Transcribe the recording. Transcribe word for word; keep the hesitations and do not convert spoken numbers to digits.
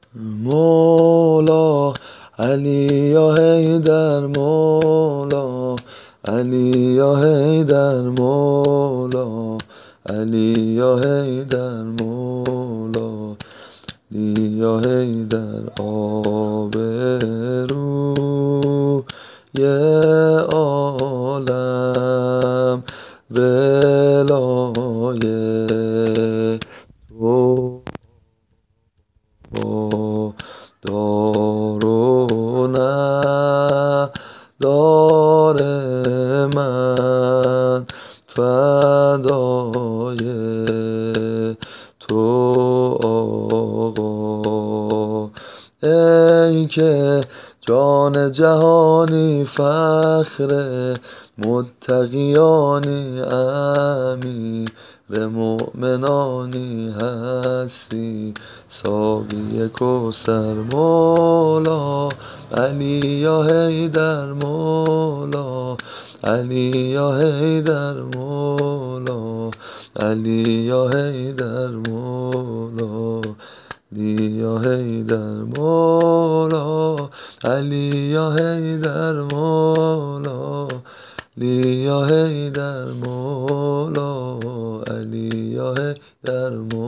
مولا علی یا حیدر مولا علی یا حیدر مولا علی یا حیدر مولا علی یا حیدر آبروی عالم ولای تو دار و ندار من فدای تو آقا. ای که جان جهانی فخر متقیانی امیر مؤمنانی هستی ساقی کوثر مولا علی یا حیدر مولا علی یا حیدر مولا علی یا حیدر مولا علی یا حیدر مولا علی یا حیدر مولا علی یا حیدر مولا علی یا حیدر مولا.